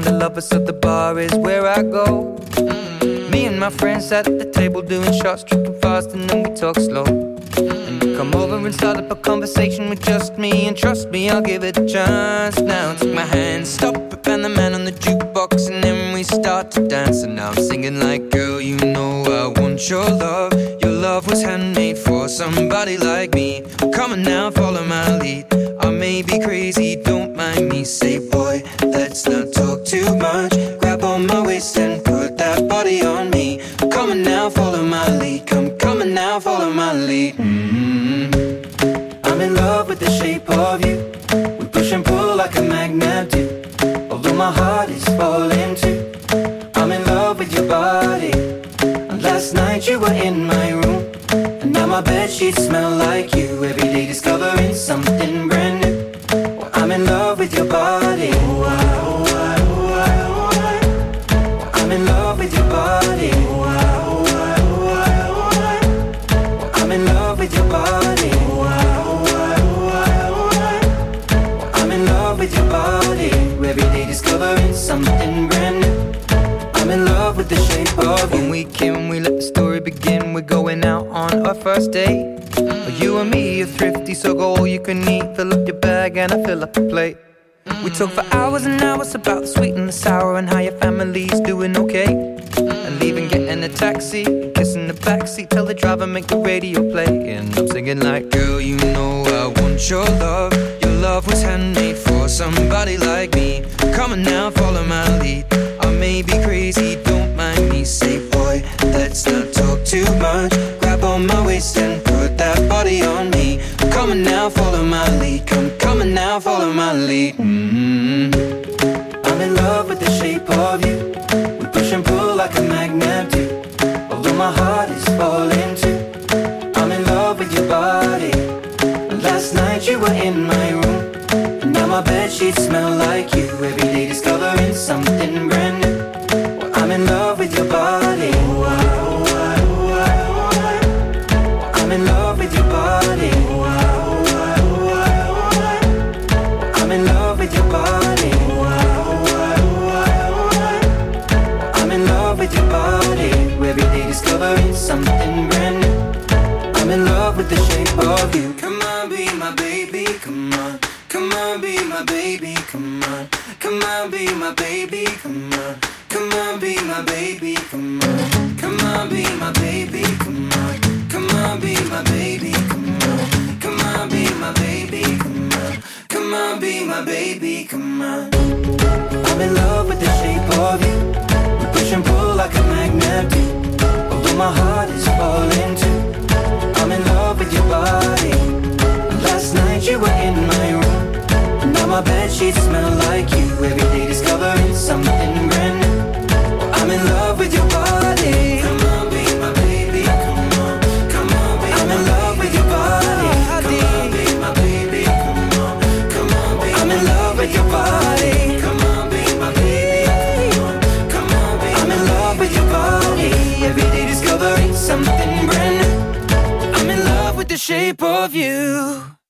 find a lover, so the bar is where I go. Me and my friends at the table doing shots, tripping fast, and then we talk slow. And you come over and start up a conversation with just me, and trust me, I'll give it a chance. Now take my hand, stop it, and the man on the jukebox, and then we start to dance. And now I'm singing like, girl, you know I want your love. Your love was handmade for somebody like me. Come on now, follow my lead. I may be crazy, don't mind me. Say, boy, let's not talk too much. Grab on my waist and put that body on me. Come on now, follow my lead. Come on now, follow my lead. I'm in love with the shape of you. We push and pull like a magnet do. Although my heart is falling too. I'm in love with your body. And last night you were in my room, and now my bedsheets smell like you. Every day discovering something brand new. Well, I'm in love with your body. I'm in love with your body. I'm in love with your body. I'm in love with your body. Every day discovering something brand new. I'm in love with the shape of you. When we came, we let the story begin. We're going out on our first date. You and me are thrifty, so go all you can eat. Fill up your bag and I fill up the plate. We talk for hours and hours about the sweet and the sour, and how your family's doing okay. And leaving, getting a taxi, kissing the backseat, tell the driver make the radio play. And I'm singing like, girl, you know I want your love. Your love was handmade for somebody like me. Come on now, follow my lead. I may be crazy, don't mind me. Say, boy, let's not talk too much. Grab on my waist and put that body on me. Come on now, follow my lead. Come on now, follow my lead. I'm in love with the shape of you. We push and pull like a magnet do. Although my heart is falling too. I'm in love with your body. Last night you were in my room, and now my bedsheets smell like you. Every day discovering something brand new. Well, I'm in love with your body. I'm in love with your body. I'm in love with your body. I'm in love with your body. Every day discovering something brand new. I'm in love with the shape of you. Come on, be my baby, come on. Come on, be my baby, come on. Come on, be my baby, come on. Come on, be my baby, come on. Come on, be my baby, come on. Come on, be my baby, come on. Come on, be my baby, come on. Come on, be my baby, come on. I'm in love with the shape of you. We push and pull like a magnet do. Although my heart is falling too. I'm in love with your body. Last night you were in my room, and now my bedsheets smell like you. Every day discovering something brand new. Well, I'm in love with your body. Come on, be my baby, come on. Come on, be I'm in love with your body. Come on, be my baby, come on. Come on, be I'm in love with your body. Come on, be my baby, come on. Come on, be I'm in love with your body. Every day discovering something brand new. I'm in love with the shape of you.